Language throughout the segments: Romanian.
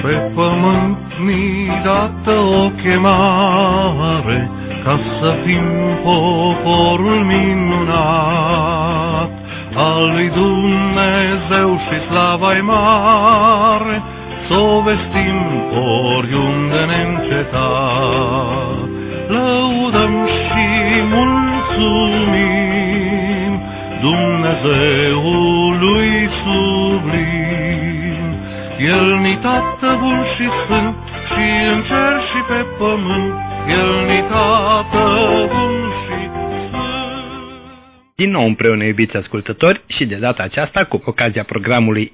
Pe pământ mi-i dată o chemare, ca să fim poporul minunat al lui Dumnezeu și slava-i mare, s-o vestim oriunde neîncetat. Lăudăm și mulțumim Dumnezeului sublim. El-ni Tată bun și sfânt, și în cer și pe pământ, El-ni Tată bun și sfânt. Din nou împreună, iubiți ascultători, și de data aceasta cu ocazia programului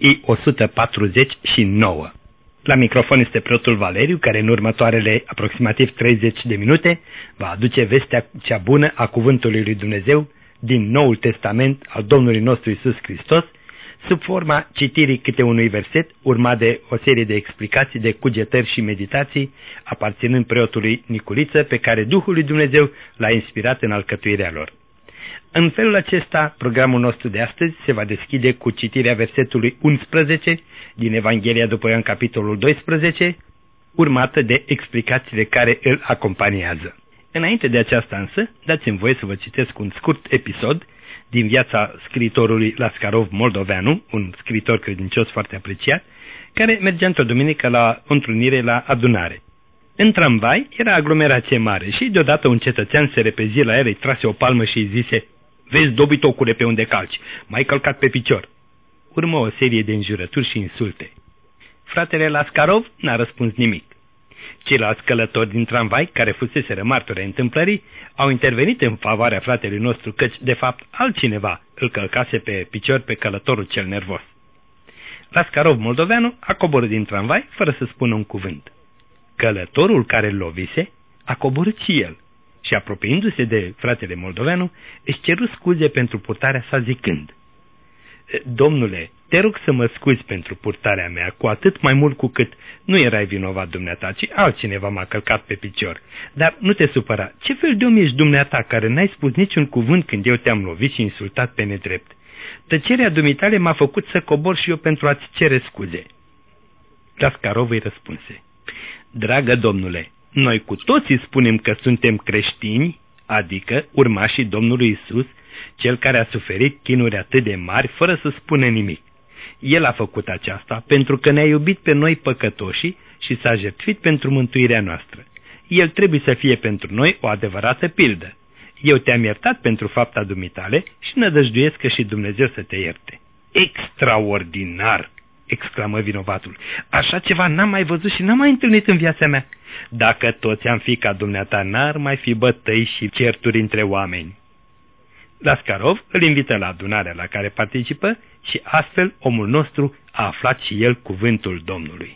I-149. La microfon este preotul Valeriu, care în următoarele aproximativ 30 de minute va aduce vestea cea bună a Cuvântului lui Dumnezeu din Noul Testament al Domnului nostru Iisus Hristos, sub forma citirii câte unui verset, urmat de o serie de explicații, de cugetări și meditații, aparținând preotului Niculiță, pe care Duhul lui Dumnezeu l-a inspirat în alcătuirea lor. În felul acesta, programul nostru de astăzi se va deschide cu citirea versetului 11 din Evanghelia după Ioan, capitolul 12, urmată de explicațiile care îl acompaniază. Înainte de aceasta însă, dați-mi voie să vă citesc un scurt episod din viața scriitorului Lascarov Moldoveanu, un scriitor credincios foarte apreciat, care mergea într-o duminică la o întrunire la adunare. În tramvai era aglomerație mare și deodată un cetățean se repezi la el, îi trase o palmă și îi zise: "Vezi, dobitocule, pe unde calci, m-ai călcat pe picior." Urmă o serie de înjurături și insulte. Fratele Lascarov n-a răspuns nimic. Ceilalți călători din tramvai, care fuseseră martori ai întâmplării, au intervenit în favoarea fratelui nostru, căci, de fapt, altcineva îl călcase pe picior pe călătorul cel nervos. Lascarov Moldoveanu a coborât din tramvai fără să spună un cuvânt. Călătorul care îl lovise a coborât și el și, apropiindu-se de fratele Moldoveanu, își ceru scuze pentru purtarea sa zicând: "Domnule, te rog să mă scuzi pentru purtarea mea, cu atât mai mult cu cât nu erai vinovat dumneata, ci altcineva m-a călcat pe picior. Dar nu te supăra, ce fel de om ești dumneata care n-ai spus niciun cuvânt când eu te-am lovit și insultat pe nedrept? Tăcerea dumitale m-a făcut să cobor și eu pentru a-ți cere scuze." Lascarov îi răspunse: "Dragă domnule, noi cu toții spunem că suntem creștini, adică urmașii Domnului Iisus, Cel care a suferit chinuri atât de mari fără să spună nimic. El a făcut aceasta pentru că ne-a iubit pe noi păcătoșii și s-a jertfit pentru mântuirea noastră. El trebuie să fie pentru noi o adevărată pildă. Eu te-am iertat pentru fapta dumitale și nădăjduiesc că și Dumnezeu să te ierte." "Extraordinar!" exclamă vinovatul. "Așa ceva n-am mai văzut și n-am mai întâlnit în viața mea. Dacă toți am fi ca dumneata, n-ar mai fi bătăi și certuri între oameni." Lascarov îl invită la adunarea la care participă și astfel omul nostru a aflat și el cuvântul Domnului.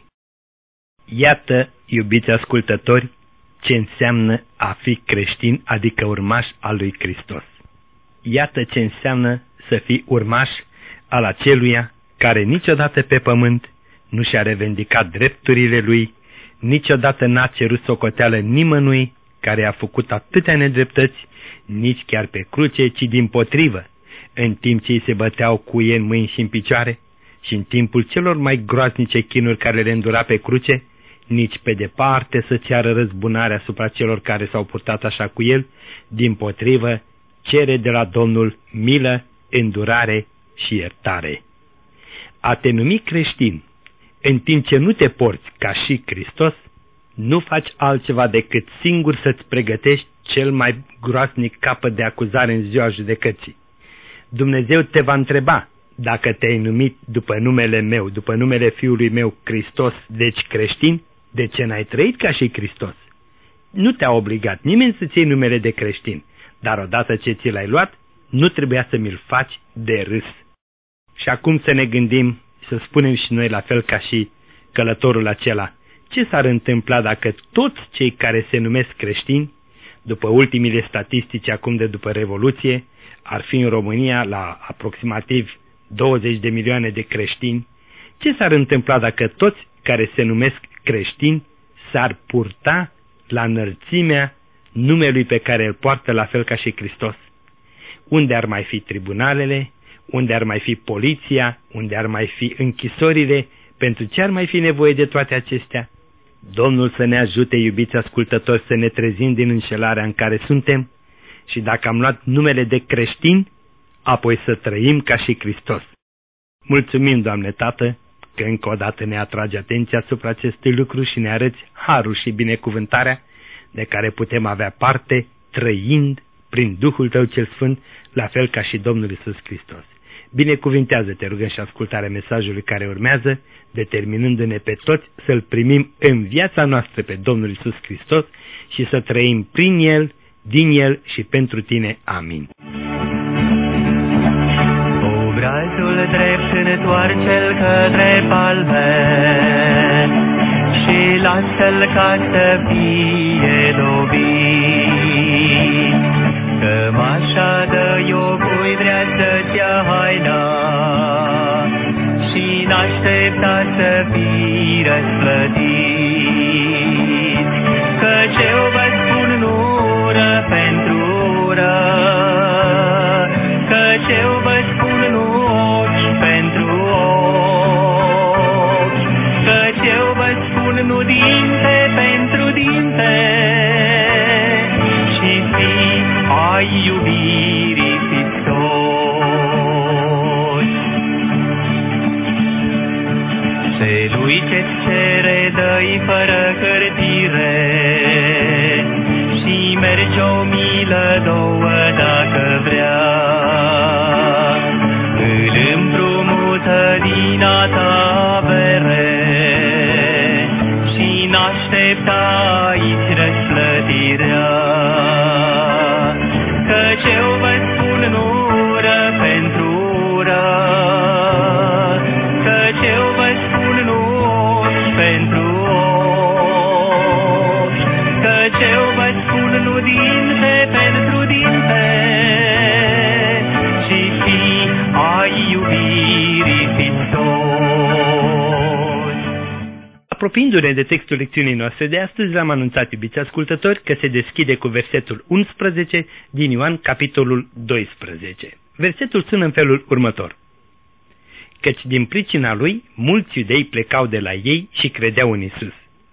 Iată, iubiți ascultători, ce înseamnă a fi creștin, adică urmaș al lui Hristos. Iată ce înseamnă să fii urmaș al aceluia care niciodată pe pământ nu și-a revendicat drepturile lui, niciodată n-a cerut socoteală nimănui care a făcut atâtea nedreptăți, nici chiar pe cruce, ci dimpotrivă, în timp ce îi se băteau cuie în mâini și în picioare și în timpul celor mai groaznice chinuri care le îndura pe cruce, nici pe departe să ceară răzbunarea asupra celor care s-au purtat așa cu el, dimpotrivă, cere de la Domnul milă, îndurare și iertare. A te numi creștin, în timp ce nu te porți ca și Hristos, nu faci altceva decât singur să-ți pregătești cel mai groaznic capăt de acuzare în ziua judecății. Dumnezeu te va întreba: dacă te-ai numit după numele meu, după numele Fiului meu Hristos, deci creștin, de ce n-ai trăit ca și Hristos? Nu te-a obligat nimeni să-ți iei numele de creștin, dar odată ce ți l-ai luat, nu trebuia să mi-l faci de râs. Și acum să ne gândim, să spunem și noi la fel ca și călătorul acela: ce s-ar întâmpla dacă toți cei care se numesc creștini, după ultimile statistici acum de după Revoluție, ar fi în România la aproximativ 20 de milioane de creștini, ce s-ar întâmpla dacă toți care se numesc creștini s-ar purta la înălțimea numelui pe care îl poartă la fel ca și Hristos? Unde ar mai fi tribunalele, unde ar mai fi poliția, unde ar mai fi închisorile pentru ce ar mai fi nevoie de toate acestea? Domnul să ne ajute, iubiți ascultători, să ne trezim din înșelarea în care suntem și dacă am luat numele de creștini, apoi să trăim ca și Hristos. Mulțumim, Doamne Tată, că încă o dată ne atrage atenția asupra acestui lucru și ne arăți harul și binecuvântarea de care putem avea parte trăind prin Duhul Tău cel Sfânt, la fel ca și Domnul Iisus Hristos. Binecuvintează-te, rugăm, și ascultarea mesajului care urmează, determinându-ne pe toți să-L primim în viața noastră pe Domnul Iisus Hristos și să trăim prin El, din El și pentru Tine. Amin. Obrazul drept întoarce-l către palme și lasă-l ca să fie dobit. Cămașa de iocui vrea să-ți ia haina și n-aștepta să fii răsplătit. Căci eu vă spun nu ură pentru ură, căci eu vă spun nu ochi pentru ochi, căci eu vă spun nu dinte pentru dinte, și fii ai iubirii fiți toți. Celui ce-ți cere dă-i fără cârtire și merge o milă, două dacă vrea. Îl împrumută din a ta avere și n-aștepta aici răsplătirea. Căci eu vă spun nu ură pentru ură, căci eu vă spun nu ochi pentru ochi, căci eu vă spun nu dinte pentru dinte, și fii ai iubirii fiți toți. Apropiindu-ne de textul lecțiunii noastre de astăzi, v-am anunțat, iubiți ascultători, că se deschide cu versetul 11 din Ioan, capitolul 12. Versetul sună în felul următor: Căci din pricina lui, mulți iudei plecau de la ei și credeau în Isus.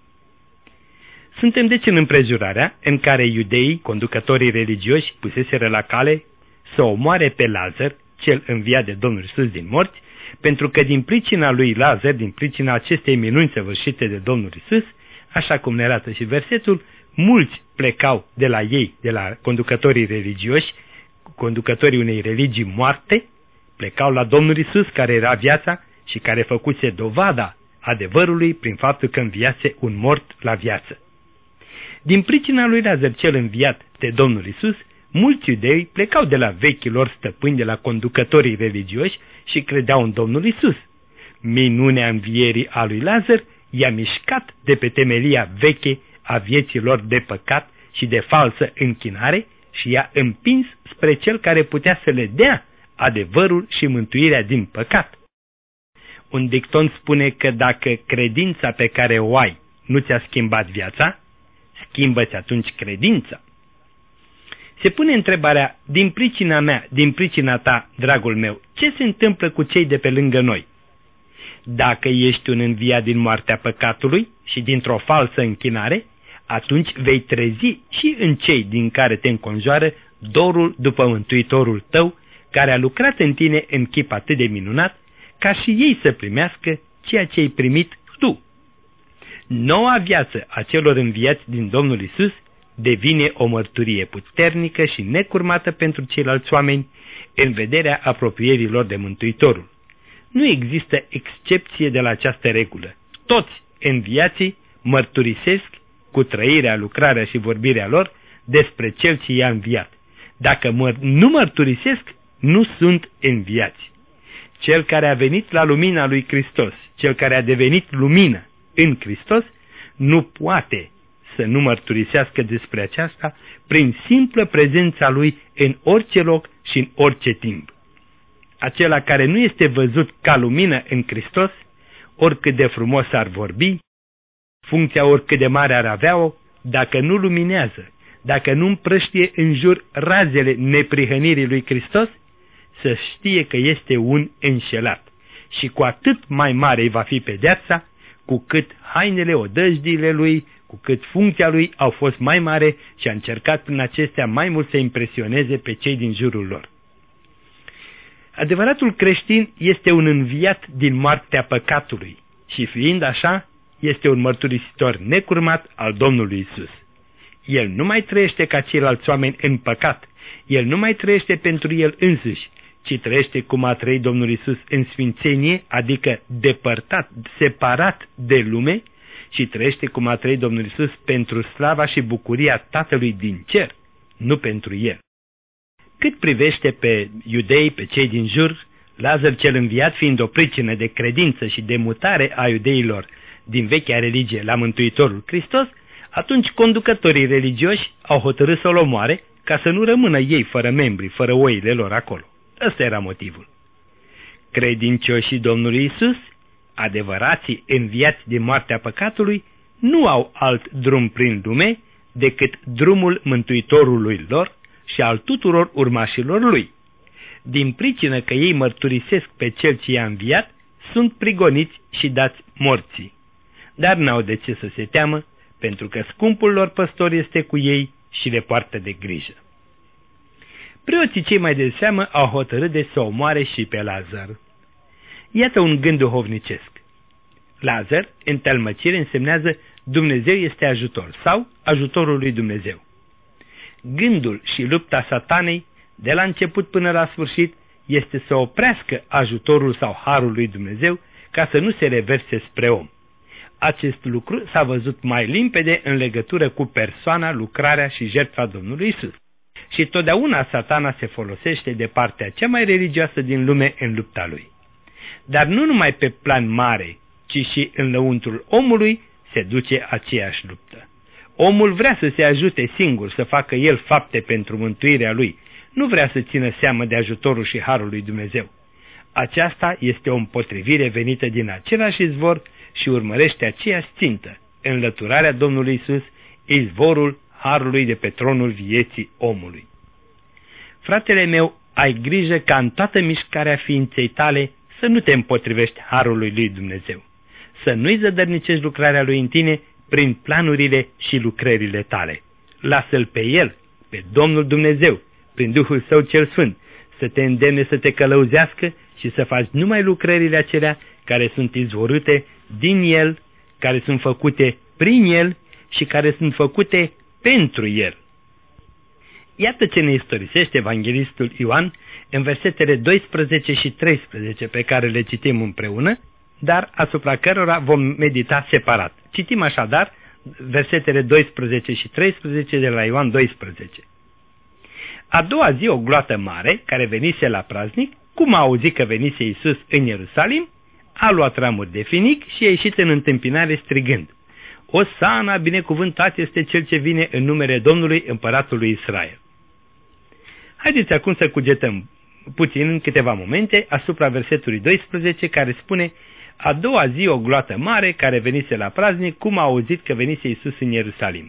Suntem deci în împrejurarea în care iudeii, conducătorii religioși, puseseră la cale să omoare pe Lazar, cel înviat de Domnul Isus din morți, pentru că din pricina lui Lazar, din pricina acestei minuni săvârșite de Domnul Isus, așa cum ne arată și versetul, mulți plecau de la ei, de la conducătorii religioși, conducătorii unei religii moarte, plecau la Domnul Isus, care era viața și care făcuse dovada adevărului prin faptul că înviase un mort la viață. Din pricina lui Lazar, cel înviat de Domnul Isus, mulți iudei plecau de la vechii lor stăpâni, de la conducătorii religioși și credeau în Domnul Isus. Minunea învierii a lui Lazar i-a mișcat de pe temelia veche a vieții lor de păcat și de falsă închinare și i-a împins spre cel care putea să le dea adevărul și mântuirea din păcat. Un dicton spune că dacă credința pe care o ai nu ți-a schimbat viața, schimbă-ți atunci credința. Se pune întrebarea, din pricina mea, din pricina ta, dragul meu, ce se întâmplă cu cei de pe lângă noi? Dacă ești un înviat din moartea păcatului și dintr-o falsă închinare, atunci vei trezi și în cei din care te înconjoară dorul după Mântuitorul tău, care a lucrat în tine în chip atât de minunat, ca și ei să primească ceea ce ai primit tu. Noua viață a celor înviați din Domnul Isus devine o mărturie puternică și necurmată pentru ceilalți oameni în vederea apropierii lor de Mântuitorul. Nu există excepție de la această regulă. Toți înviații mărturisesc cu trăirea, lucrarea și vorbirea lor despre Cel ce i-a înviat. Dacă nu mărturisesc, nu sunt înviați. Cel care a venit la lumina lui Hristos, cel care a devenit lumină în Hristos, nu poate să nu mărturisească despre aceasta prin simplă prezența lui în orice loc și în orice timp. Acela care nu este văzut ca lumină în Hristos, oricât de frumos ar vorbi, funcția oricât de mare ar avea-o, dacă nu luminează, dacă nu împrăștie în jur razele neprihănirii lui Hristos, să știe că este un înșelat. și cu atât mai mare îi va fi pedeapsa, cu cât hainele, odăjdiile lui, cu cât funcția lui au fost mai mare și a încercat prin acestea mai mult să impresioneze pe cei din jurul lor. Adevăratul creștin este un înviat din moartea păcatului și fiind așa, este un mărturisitor necurmat al Domnului Isus. El nu mai trăiește ca ceilalți oameni în păcat, el nu mai trăiește pentru el însuși, ci trăiește cum a trăit Domnul Isus în sfințenie, adică depărtat, separat de lume, și trăiește cum a trăit Domnul Isus pentru slava și bucuria Tatălui din cer, nu pentru el. Cât privește pe iudei, pe cei din jur, Lazar cel înviat fiind o pricină de credință și de mutare a iudeilor din vechea religie la Mântuitorul Hristos, atunci conducătorii religioși au hotărât să-l omoare ca să nu rămână ei fără membri, fără oile lor acolo. Ăsta era motivul. Credincioșii Domnului Isus, adevărații înviați din moartea păcatului, nu au alt drum prin lume decât drumul Mântuitorului lor și al tuturor urmașilor lui. Din pricină că ei mărturisesc pe cel ce i-a înviat, sunt prigoniți și dați morții. Dar n-au de ce să se teamă, pentru că scumpul lor păstor este cu ei și le poartă de grijă. Preoții cei mai de seamă au hotărât de să omoare și pe Lazar. Iată un gând duhovnicesc. Lazar, în tălmăcire, însemnează Dumnezeu este ajutor sau ajutorul lui Dumnezeu. Gândul și lupta satanei, de la început până la sfârșit, este să oprească ajutorul sau harul lui Dumnezeu ca să nu se reverse spre om. Acest lucru s-a văzut mai limpede în legătură cu persoana, lucrarea și jertfa Domnului Isus. Și totdeauna satana se folosește de partea cea mai religioasă din lume în lupta lui. Dar nu numai pe plan mare, ci și în lăuntrul omului se duce aceeași luptă. Omul vrea să se ajute singur, să facă el fapte pentru mântuirea lui, nu vrea să țină seamă de ajutorul și harul lui Dumnezeu. Aceasta este o împotrivire venită din același izvor și urmărește aceeași țintă, înlăturarea Domnului Isus, izvorul harului de pe tronul vieții omului. Fratele meu, ai grijă ca în toată mișcarea ființei tale să nu te împotrivești harului lui Dumnezeu, să nu-i zădărnicești lucrarea lui în tine prin planurile și lucrările tale. Lasă-l pe el, pe Domnul Dumnezeu, prin Duhul Său cel Sfânt, să te îndemne să te călăuzească și să faci numai lucrările acelea care sunt izvorâte din el, care sunt făcute prin el și care sunt făcute pentru el. Iată ce ne istorisește evanghelistul Ioan în versetele 12 și 13 pe care le citim împreună, dar asupra cărora vom medita separat. Citim așadar versetele 12 și 13 de la Ioan 12. A doua zi o gloată mare, care venise la praznic, cum a auzit că venise Iisus în Ierusalim, a luat ramuri de finic și a ieșit în întâmpinare strigând: Osana, binecuvântat este cel ce vine în numele Domnului Împăratului Israel. Haideți acum să cugetăm puțin în câteva momente asupra versetului 12 care spune: a doua zi o gloată mare care venise la praznic, cum a auzit că venise Iisus în Ierusalim.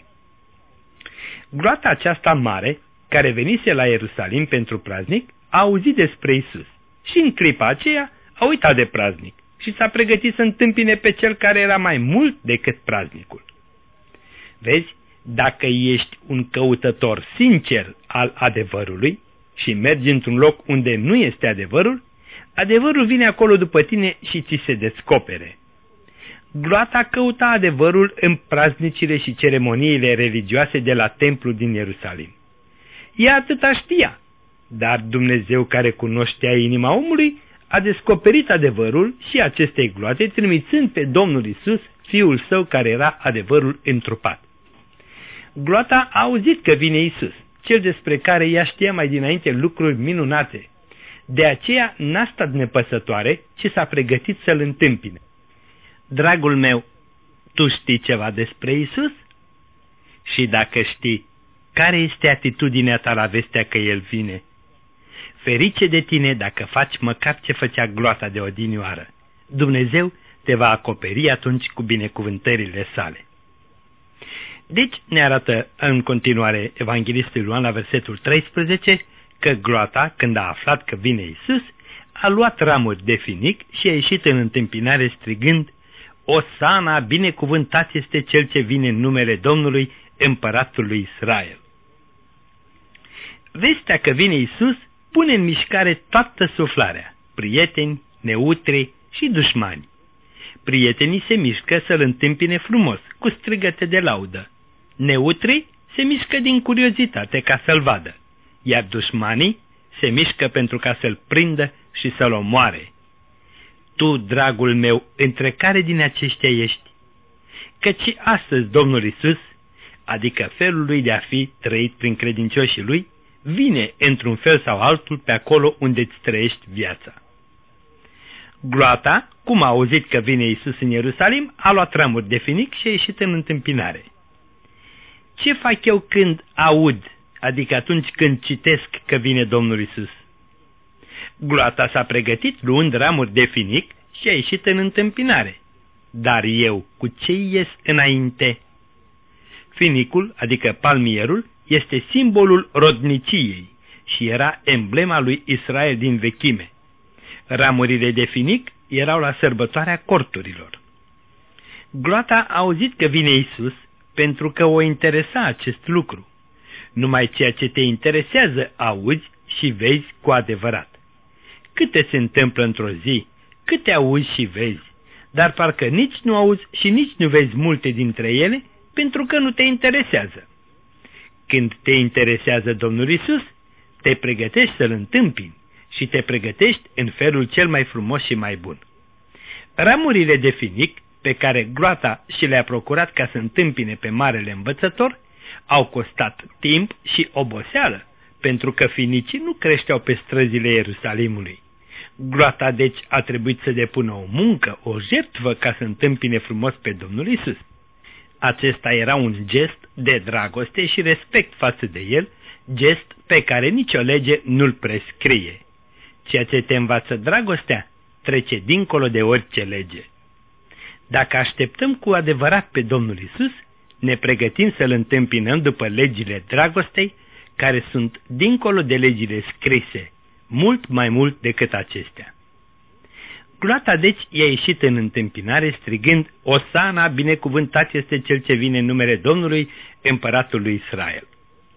Gloata aceasta mare, care venise la Ierusalim pentru praznic, a auzit despre Iisus și în clipa aceea a uitat de praznic și s-a pregătit să întâmpine pe cel care era mai mult decât praznicul. Vezi, dacă ești un căutător sincer al adevărului și mergi într-un loc unde nu este adevărul, adevărul vine acolo după tine și ți se descopere. Gloata căuta adevărul în praznicile și ceremoniile religioase de la templul din Ierusalim. Ea atâta știa, dar Dumnezeu care cunoștea inima omului a descoperit adevărul și acestei gloate, trimițând pe Domnul Isus, Fiul Său care era adevărul întrupat. Gloata a auzit că vine Isus, cel despre care ea știa mai dinainte lucruri minunate. De aceea n-a stat nepăsătoare, ci s-a pregătit să-L întâmpine. Dragul meu, tu știi ceva despre Isus? Și dacă știi, care este atitudinea ta la vestea că El vine? Ferice de tine dacă faci măcar ce făcea gloata de odinioară. Dumnezeu te va acoperi atunci cu binecuvântările Sale. Deci ne arată în continuare evanghelistul Ioan la versetul 13 că gloata, când a aflat că vine Isus, a luat ramuri de finic și a ieșit în întâmpinare strigând: Osana, binecuvântat este cel ce vine în numele Domnului, împăratul lui Israel. Vestea că vine Iisus pune în mișcare toată suflarea, prieteni, neutri și dușmani. Prietenii se mișcă să-l întâmpine frumos, cu strigăte de laudă. Neutrii se mișcă din curiozitate ca să-l vadă, iar dușmanii se mișcă pentru ca să-l prindă și să-l omoare. Tu, dragul meu, între care din aceștia ești? Căci astăzi Domnul Iisus, adică felul lui de a fi trăit prin credincioșii lui, vine într-un fel sau altul pe acolo unde îți trăiești viața. Gloata, cum a auzit că vine Iisus în Ierusalim, a luat ramuri de finic și a ieșit în întâmpinare. Ce fac eu când aud, adică atunci când citesc că vine Domnul Iisus? Gloata s-a pregătit luând ramuri de finic și a ieșit în întâmpinare. Dar eu, cu ce ies înainte? Finicul, adică palmierul, este simbolul rodniciei și era emblema lui Israel din vechime. Ramurile de finic erau la sărbătoarea corturilor. Gloata a auzit că vine Iisus pentru că o interesa acest lucru. Numai ceea ce te interesează auzi și vezi cu adevărat. Câte se întâmplă într-o zi, câte auzi și vezi, dar parcă nici nu auzi și nici nu vezi multe dintre ele pentru că nu te interesează. Când te interesează Domnul Iisus, te pregătești să-L întâmpini și te pregătești în felul cel mai frumos și mai bun. Ramurile de finic pe care gloata și le-a procurat ca să întâmpine pe marele învățător au costat timp și oboseală, pentru că finicii nu creșteau pe străzile Ierusalimului. Gloata deci a trebuit să depună o muncă, o jertfă ca să întâmpine frumos pe Domnul Iisus. Acesta era un gest de dragoste și respect față de el, gest pe care nicio lege nu-l prescrie. Ceea ce te învață dragostea trece dincolo de orice lege. Dacă așteptăm cu adevărat pe Domnul Iisus, ne pregătim să-L întâmpinăm după legile dragostei, care sunt dincolo de legile scrise, mult mai mult decât acestea. Gloata deci i-a ieșit în întâmpinare strigând: Osana, binecuvântat este cel ce vine în numele Domnului, împăratul lui Israel.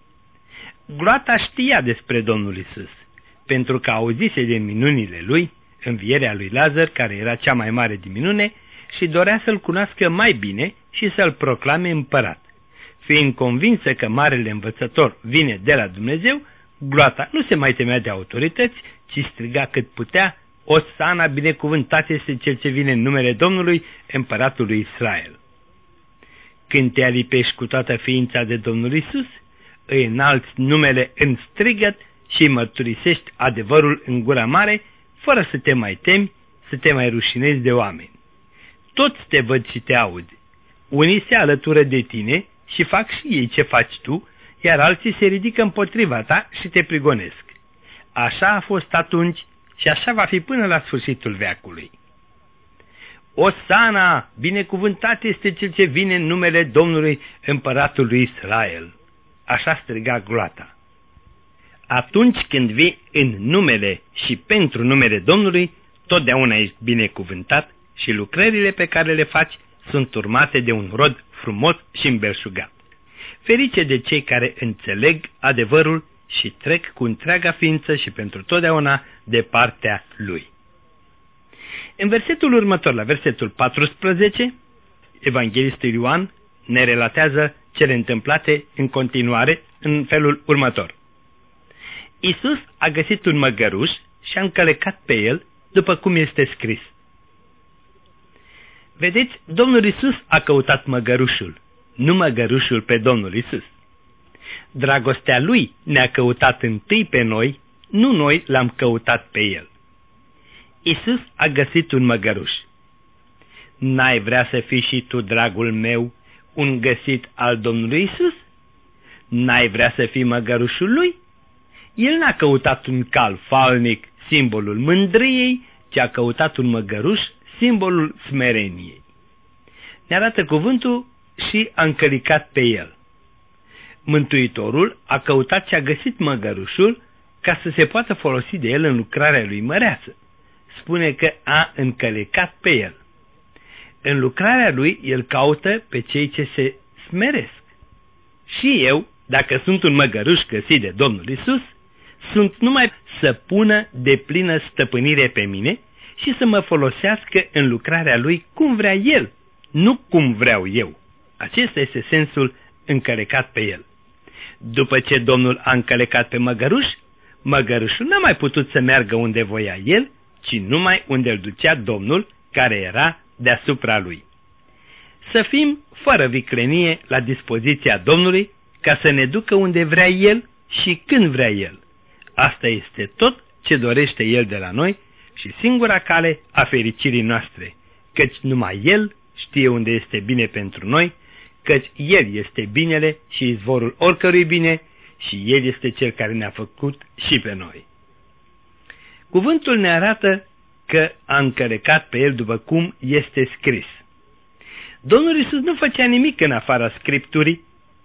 Gloata știa despre Domnul Iisus, pentru că auzise de minunile lui, învierea lui Lazar, care era cea mai mare din minune, și dorea să-l cunoască mai bine și să-l proclame împărat. Fiind convinsă că marele învățător vine de la Dumnezeu, gloata nu se mai temea de autorități, ci striga cât putea: Osana, binecuvântat este cel ce vine în numele Domnului, împăratul lui Israel. Când te alipești cu toată ființa de Domnul Iisus, îi înalți numele în strigăt și îi mărturisești adevărul în gura mare, fără să te mai temi, să te mai rușinezi de oameni. Toți te văd și te aud. Unii se alătură de tine și fac și ei ce faci tu, iar alții se ridică împotriva ta și te prigonesc. Așa a fost atunci și așa va fi până la sfârșitul veacului. Osana, binecuvântat este cel ce vine în numele Domnului, împăratul lui Israel. Așa striga gloata. Atunci când vii în numele și pentru numele Domnului, totdeauna ești binecuvântat și lucrările pe care le faci sunt urmate de un rod frumos și îmbelșugat. Ferice de cei care înțeleg adevărul și trec cu întreaga ființă și pentru totdeauna de partea lui. În versetul următor, la versetul 14, Evanghelistul Ioan ne relatează cele întâmplate în continuare în felul următor. Iisus a găsit un măgăruș și a încălecat pe el, după cum este scris. Vedeți, Domnul Iisus a căutat măgărușul, nu măgărușul pe Domnul Iisus. Dragostea Lui ne-a căutat întâi pe noi, nu noi l-am căutat pe El. Iisus a găsit un măgăruș. N-ai vrea să fii și tu, dragul meu, un găsit al Domnului Iisus? N-ai vrea să fii măgărușul Lui? El n-a căutat un cal falnic, simbolul mândriei, ci a căutat un măgăruș, simbolul smereniei. Ne arată cuvântul și a încălicat pe el. Mântuitorul a căutat și a găsit măgărușul ca să se poată folosi de el în lucrarea lui măreață. spune că a încălecat pe el. În lucrarea lui, el caută pe cei ce se smeresc. Și eu, dacă sunt un măgăruș găsit de Domnul Iisus, sunt numai să pună deplină stăpânire pe mine și să mă folosească în lucrarea lui cum vrea el, nu cum vreau eu. Acesta este sensul încălecat pe el. După ce Domnul a încălecat pe măgăruș, măgărușul n-a mai putut să meargă unde voia el, ci numai unde îl ducea Domnul, care era deasupra lui. Să fim fără viclenie la dispoziția Domnului, ca să ne ducă unde vrea El și când vrea El. Asta este tot ce dorește El de la noi și singura cale a fericirii noastre, căci numai El știe unde este bine pentru noi, căci El este binele și izvorul oricărui bine și El este Cel care ne-a făcut și pe noi. Cuvântul ne arată că a încălecat pe el după cum este scris. Domnul Iisus nu făcea nimic în afara Scripturii.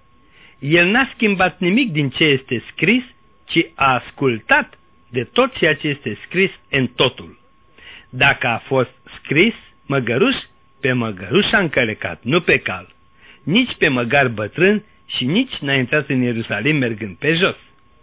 El n-a schimbat nimic din ce este scris, ci a ascultat de tot ceea ce este scris în totul. Dacă a fost scris măgăruș, pe măgăruș a încălecat, nu pe cal. Nici pe măgar bătrân și nici n-a intrat în Ierusalim mergând pe jos.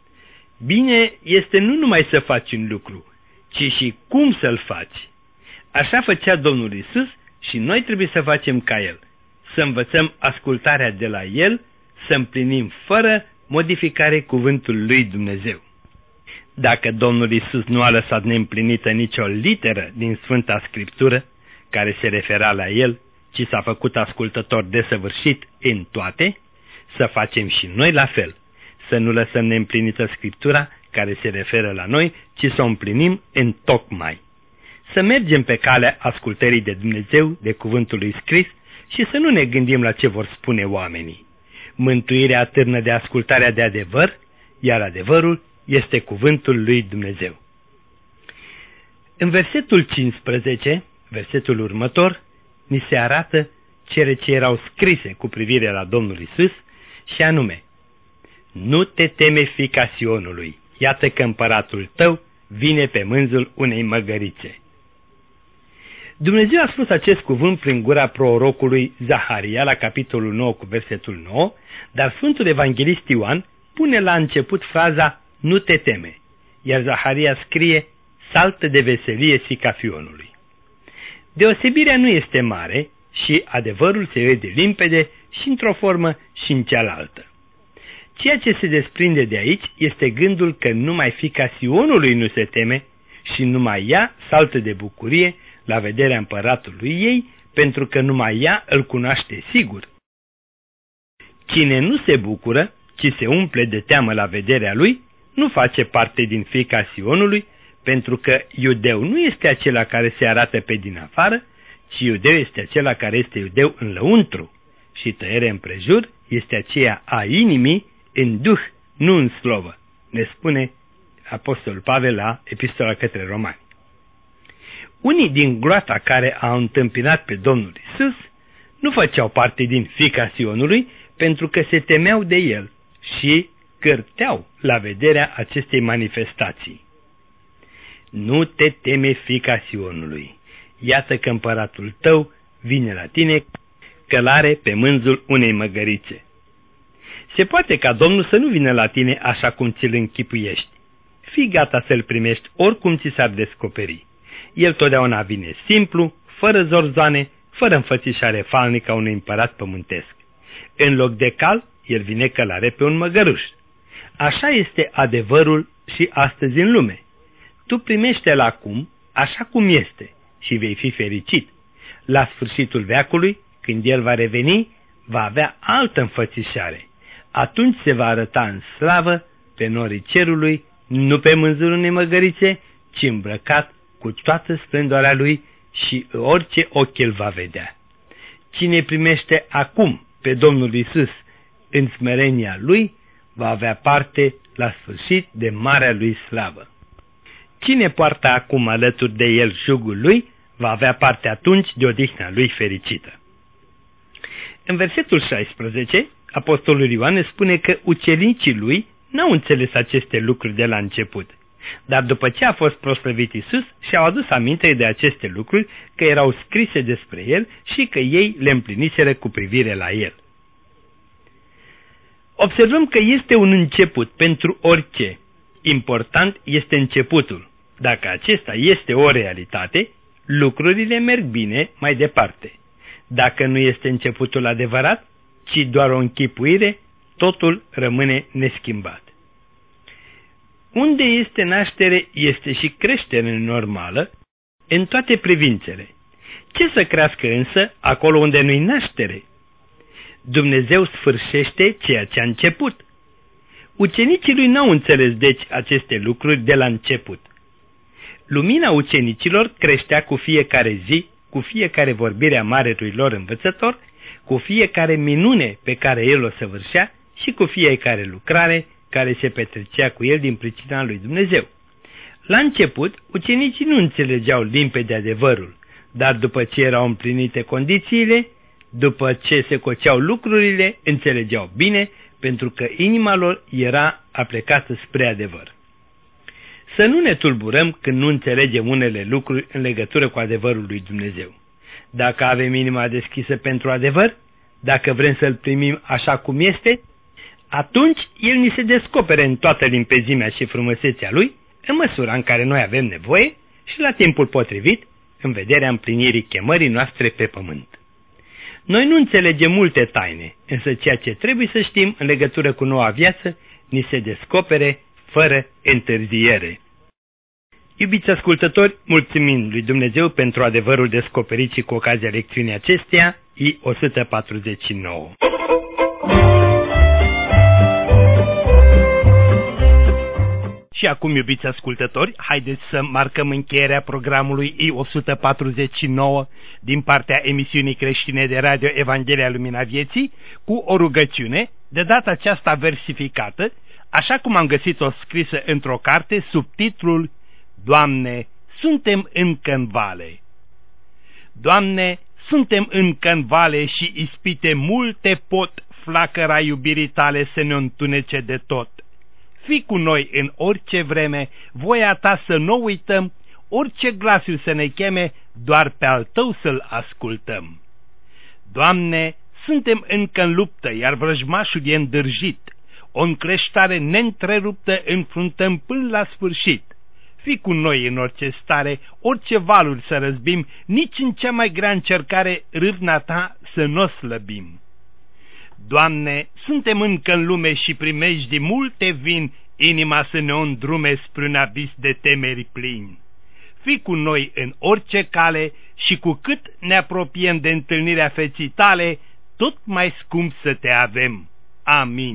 Bine este nu numai să faci un lucru, ci și cum să-l faci. Așa făcea Domnul Iisus și noi trebuie să facem ca El, să învățăm ascultarea de la El, să împlinim fără modificare cuvântul lui Dumnezeu. Dacă Domnul Iisus nu a lăsat neîmplinită nicio literă din Sfânta Scriptură care se refera la El, ci s-a făcut ascultător desăvârșit în toate, să facem și noi la fel, să nu lăsăm neîmplinită Scriptura care se referă la noi, ci să o împlinim în tocmai. Să mergem pe calea ascultării de Dumnezeu, de cuvântul lui scris, și să nu ne gândim la ce vor spune oamenii. Mântuirea atârnă de ascultarea de adevăr, iar adevărul este cuvântul lui Dumnezeu. În versetul 15, versetul următor, ni se arată cele ce erau scrise cu privire la Domnul Iisus, și anume: nu te teme, fiica Sionului, iată că împăratul tău vine pe mânzul unei măgărițe. Dumnezeu a spus acest cuvânt prin gura prorocului Zaharia la capitolul 9 cu versetul 9, dar Sfântul Evanghelist Ioan pune la început fraza nu te teme, iar Zaharia scrie saltă de veselie, fiica Sionului. Deosebirea nu este mare și adevărul se vede limpede și într-o formă și în cealaltă. Ceea ce se desprinde de aici este gândul că numai fiica Sionului nu se teme și numai ea saltă de bucurie la vederea împăratului ei, pentru că numai ea îl cunoaște sigur. Cine nu se bucură, ci se umple de teamă la vederea lui, nu face parte din fiica Sionului, pentru că iudeu nu este acela care se arată pe din afară, ci iudeu este acela care este iudeu în lăuntru, și tăiere împrejur este aceea a inimii în duh, nu în slovă, ne spune Apostolul Pavel la Epistola către Romani. Unii din groata care au întâmpinat pe Domnul Iisus nu făceau parte din fiica Sionului, pentru că se temeau de el și cârteau la vederea acestei manifestații. Nu te teme, fiica Sionului, iată că împăratul tău vine la tine călare pe mânzul unei măgărițe. Se poate ca Domnul să nu vină la tine așa cum ți-l închipuiești. Fii gata să-l primești oricum ți s-ar descoperi. El totdeauna vine simplu, fără zorzoane, fără înfățișare falnică a unui împărat pământesc. În loc de cal, el vine călare pe un măgăruș. Așa este adevărul și astăzi în lume. Tu primește-l acum așa cum este și vei fi fericit. La sfârșitul veacului, când el va reveni, va avea altă înfățișare. Atunci se va arăta în slavă pe norii cerului, nu pe mânzul unei măgărițe, ci îmbrăcat cu toată splendoarea lui și orice ochi îl va vedea. Cine primește acum pe Domnul Iisus în smerenia lui, va avea parte la sfârșit de marea lui slavă. Cine poartă acum alături de el jugul lui, va avea parte atunci de odihna lui fericită. În versetul 16, Apostolul Ioan ne spune că ucenicii lui n-au înțeles aceste lucruri de la început, Dar după ce a fost proslăvit Iisus, și-au adus aminte de aceste lucruri, că erau scrise despre El și că ei le împliniseră cu privire la El. Observăm că este un început pentru orice. Important este începutul. Dacă acesta este o realitate, lucrurile merg bine mai departe. Dacă nu este începutul adevărat, ci doar o închipuire, totul rămâne neschimbat. Unde este naștere, este și creștere normală în toate privințele. Ce să crească însă acolo unde nu-i naștere? Dumnezeu sfârșește ceea ce a început. Ucenicii lui n-au înțeles deci aceste lucruri de la început. Lumina ucenicilor creștea cu fiecare zi, cu fiecare vorbire a marelui lor învățător, cu fiecare minune pe care el o săvârșea și cu fiecare lucrare care se petrecea cu el din pricina lui Dumnezeu. La început, ucenicii nu înțelegeau limpede adevărul, dar după ce erau împlinite condițiile, după ce se coceau lucrurile, înțelegeau bine, pentru că inima lor era aplecată spre adevăr. Să nu ne tulburăm când nu înțelegem unele lucruri în legătură cu adevărul lui Dumnezeu. Dacă avem inima deschisă pentru adevăr, dacă vrem să-L primim așa cum este, atunci El ni se descopere în toată limpezimea și frumusețea Lui, în măsura în care noi avem nevoie și la timpul potrivit, în vederea împlinirii chemării noastre pe pământ. Noi nu înțelegem multe taine, însă ceea ce trebuie să știm în legătură cu noua viață, ni se descopere fără întârziere. Iubiți ascultători, mulțumim lui Dumnezeu pentru adevărul descoperit și cu ocazia lecțiunii acesteia, I-149. Și acum, iubiți ascultători, haideți să marcăm încheierea programului I-149 din partea emisiunii creștine de radio Evanghelia Lumina Vieții cu o rugăciune, de data aceasta versificată, așa cum am găsit-o scrisă într-o carte sub titlul Doamne, suntem încă în vale. Doamne, suntem încă în vale și ispite multe pot flacăra iubirii Tale să ne întunece de tot. Fii cu noi în orice vreme, voia Ta să nu uităm, orice glasul să ne cheme, doar pe al Tău să-l ascultăm. Doamne, suntem încă în luptă, iar vrăjmașul e îndârjit. O încleștare neîntreruptă înfruntăm până la sfârșit. Fii cu noi în orice stare, orice valuri să răzbim, nici în cea mai grea încercare râvna Ta să nu o slăbim. Doamne, suntem încă în lume și primejdii multe vin, inima să ne îndrume spre un abis de temeri plini. Fii cu noi în orice cale și cu cât ne apropiem de întâlnirea feții Tale, tot mai scump să Te avem. Amin.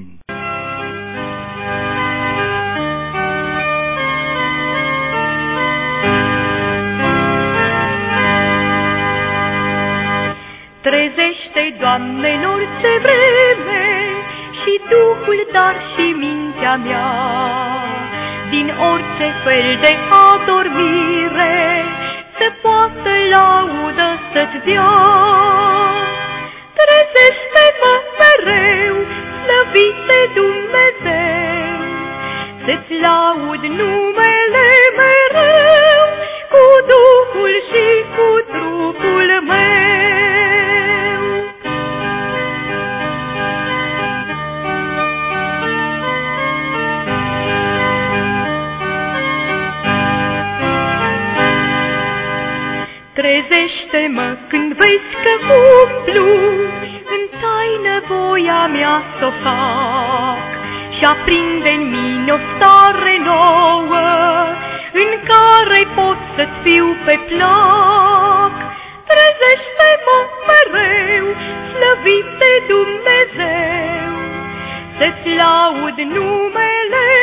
Trezește, Doamne, în orice vreme și Duhul, dar și mintea mea, din orice fel de adormire, să poată laudă să-ți dea. Trezește-mă mereu, slăvite Dumnezeu, să-ți laud numele mereu, cu Duhul și cu trupul meu. Trezește-mă când vezi că umplu în taină voia mea s-o fac și aprinde în mine o stare nouă în care pot să-ți fiu pe plac. Trezește-mă mereu, slăvite Dumnezeu, să-ți laud numele